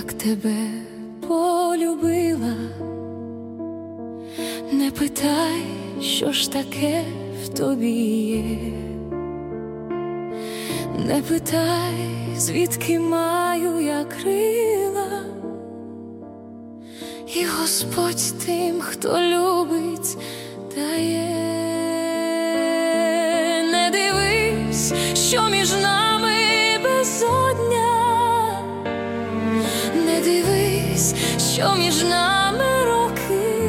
як тебе полюбила. Не питай, що ж таке в тобі є. Не питай, звідки маю я крила. І Господь тим, хто любить, дає. Не дивись, що між нами безодня. Не дивись, що між нами роки.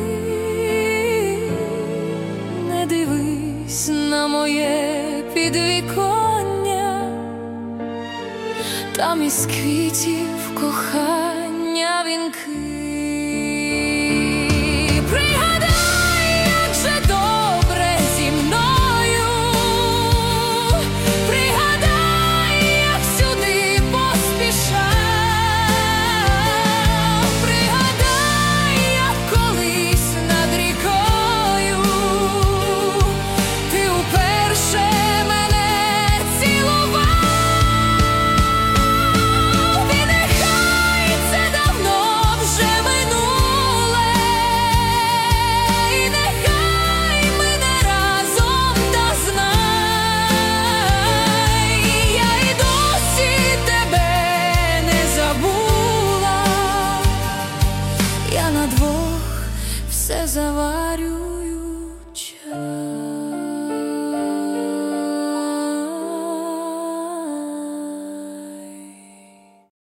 Не дивись на моє підвіконня. Там із квітів кохання вінки.